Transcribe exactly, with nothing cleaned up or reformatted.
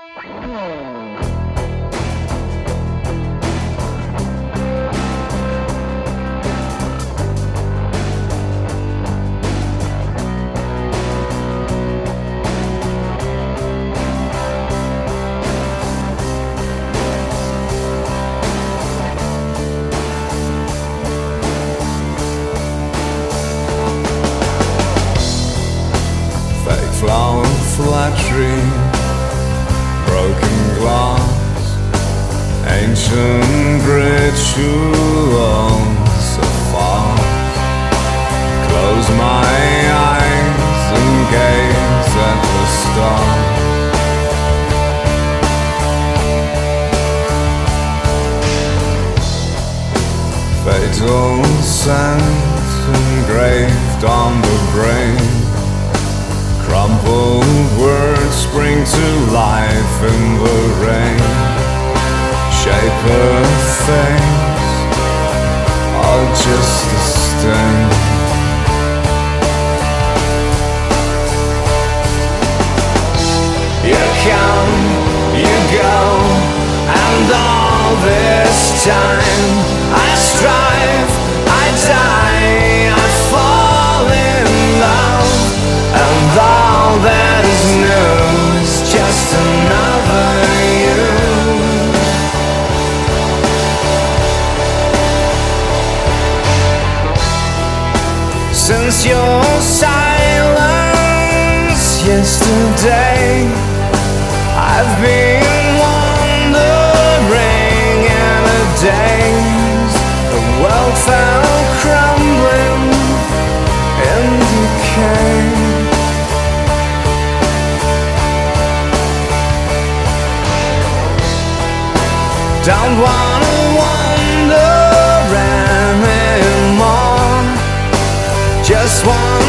Flower flattery, broken glass, ancient rituals of farce. Close my eyes and gaze at the stars. Fatal scent engraved on the brain. Crumpled words spring to life in the rain. Shape of things are just a stain. You come, you go, and all this time I strive, I die, I fall in love. And all that is new is just another you. Since your silence yesterday, I've been wandering in a daze. The world fell crumbling in decay. Don't wanna wonder anymore. Just want